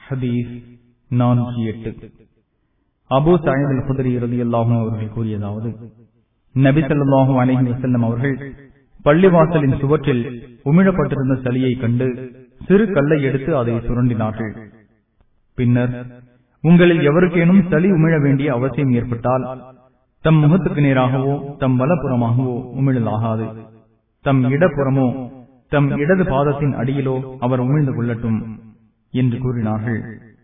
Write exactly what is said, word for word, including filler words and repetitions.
ஹதீஸ் நானூற்றி எட்டு. அபூ சயீத் அல்-குத்ரி ரலியல்லாஹு அன்ஹு அவர்கள் கூறியதாவது, நபி ஸல்லல்லாஹு அலைஹி வஸல்லம் அவர்கள் பள்ளிவாசலின் சுவற்றில் உமிழப்பட்டிருந்த சளியை கண்டு சிறு கல்லை எடுத்து அதை சுரண்டினார்கள். பின்னர், உங்களில் எவருக்கேனும் சளி உமிழ வேண்டிய அவசியம் ஏற்பட்டால் தம் முகத்துக்கு நேராகவோ தம் வலப்புறமாகவோ உமிழலாகாது. தம் இடப்புறமோ தம் இடது பாதத்தின் அடியிலோ அவர் உமிழ்ந்து கொள்ளட்டும் என்று கூறினார்கள்.